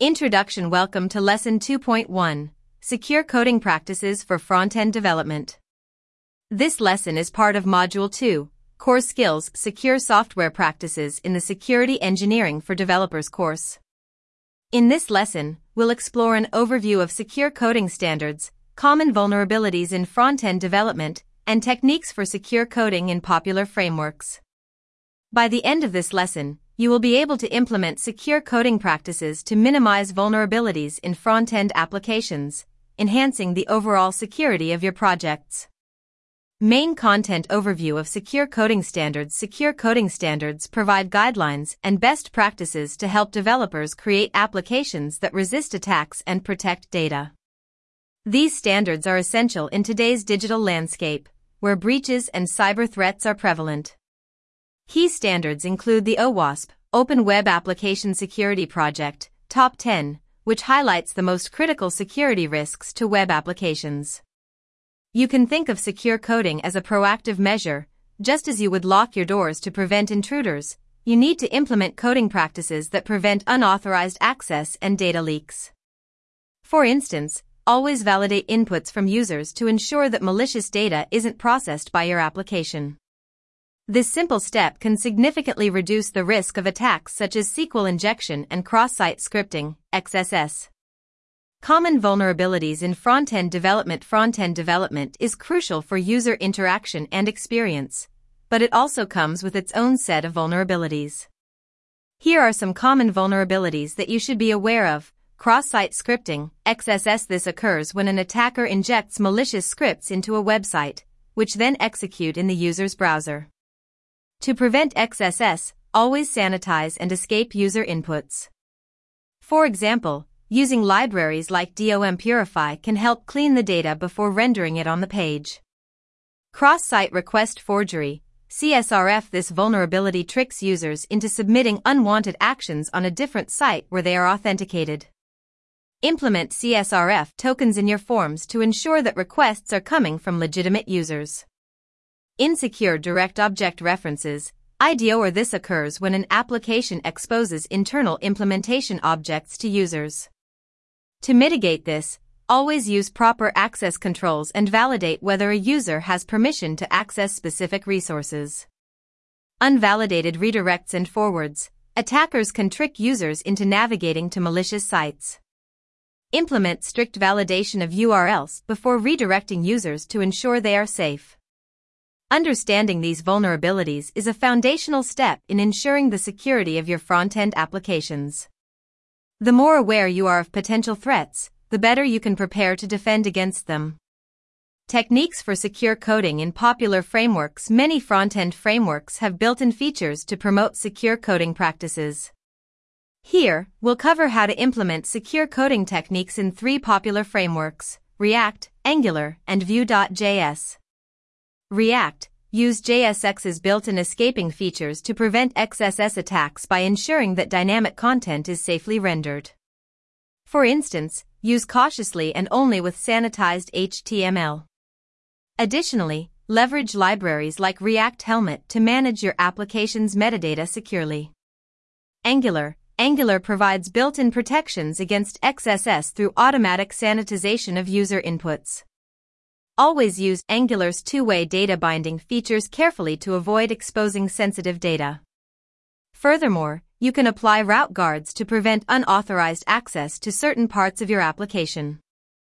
Introduction. Welcome to Lesson 2.1, Secure Coding Practices for Front-End Development. This lesson is part of Module 2, Core Skills Secure Software Practices in the Security Engineering for Developers course. In this lesson, we'll explore an overview of secure coding standards, common vulnerabilities in front-end development, and techniques for secure coding in popular frameworks. By the end of this lesson, you will be able to implement secure coding practices to minimize vulnerabilities in front-end applications, enhancing the overall security of your projects. Main content overview of secure coding standards. Secure coding standards provide guidelines and best practices to help developers create applications that resist attacks and protect data. These standards are essential in today's digital landscape, where breaches and cyber threats are prevalent. Key standards include the OWASP, Open Web Application Security Project, Top 10, which highlights the most critical security risks to web applications. You can think of secure coding as a proactive measure. Just as you would lock your doors to prevent intruders, you need to implement coding practices that prevent unauthorized access and data leaks. For instance, always validate inputs from users to ensure that malicious data isn't processed by your application. This simple step can significantly reduce the risk of attacks such as SQL injection and cross-site scripting, XSS. Common vulnerabilities in front-end development. Front-end development is crucial for user interaction and experience, but it also comes with its own set of vulnerabilities. Here are some common vulnerabilities that you should be aware of. Cross-site scripting, XSS. This occurs when an attacker injects malicious scripts into a website, which then execute in the user's browser. To prevent XSS, always sanitize and escape user inputs. For example, using libraries like DOM Purify can help clean the data before rendering it on the page. Cross-site request forgery, CSRF. This vulnerability tricks users into submitting unwanted actions on a different site where they are authenticated. Implement CSRF tokens in your forms to ensure that requests are coming from legitimate users. Insecure direct object references, IDO. Or this occurs when an application exposes internal implementation objects to users. To mitigate this, always use proper access controls and validate whether a user has permission to access specific resources. Unvalidated redirects and forwards, attackers can trick users into navigating to malicious sites. Implement strict validation of URLs before redirecting users to ensure they are safe. Understanding these vulnerabilities is a foundational step in ensuring the security of your front-end applications. The more aware you are of potential threats, the better you can prepare to defend against them. Techniques for secure coding in popular frameworks. Many front-end frameworks have built-in features to promote secure coding practices. Here, we'll cover how to implement secure coding techniques in 3 popular frameworks: React, Angular, and Vue.js. React, use JSX's built-in escaping features to prevent XSS attacks by ensuring that dynamic content is safely rendered. For instance, use cautiously and only with sanitized HTML. Additionally, leverage libraries like React Helmet to manage your application's metadata securely. Angular provides built-in protections against XSS through automatic sanitization of user inputs. Always use Angular's two-way data binding features carefully to avoid exposing sensitive data. Furthermore, you can apply route guards to prevent unauthorized access to certain parts of your application.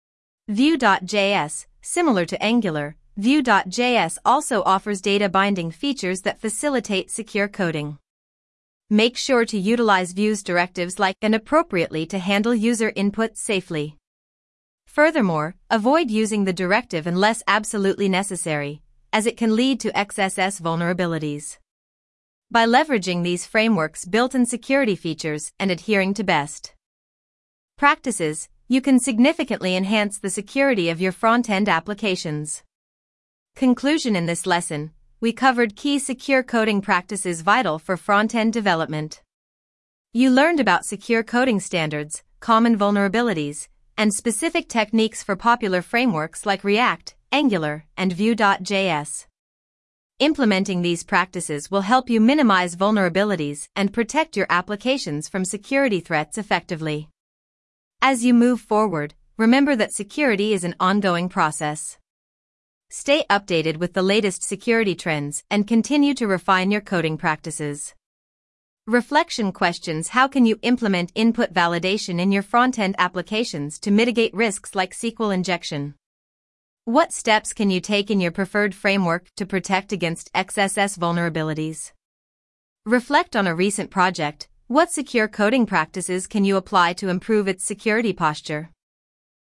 Vue.js, similar to Angular, Vue.js also offers data binding features that facilitate secure coding. Make sure to utilize Vue's directives like and appropriately to handle user inputs safely. Furthermore, avoid using the directive unless absolutely necessary, as it can lead to XSS vulnerabilities. By leveraging these frameworks' built-in security features and adhering to best practices, you can significantly enhance the security of your front-end applications. Conclusion. In this lesson, we covered key secure coding practices vital for front-end development. You learned about secure coding standards, common vulnerabilities, and specific techniques for popular frameworks like React, Angular, and Vue.js. Implementing these practices will help you minimize vulnerabilities and protect your applications from security threats effectively. As you move forward, remember that security is an ongoing process. Stay updated with the latest security trends and continue to refine your coding practices. Reflection questions: how can you implement input validation in your front-end applications to mitigate risks like SQL injection? What steps can you take in your preferred framework to protect against XSS vulnerabilities? Reflect on a recent project. What secure coding practices can you apply to improve its security posture?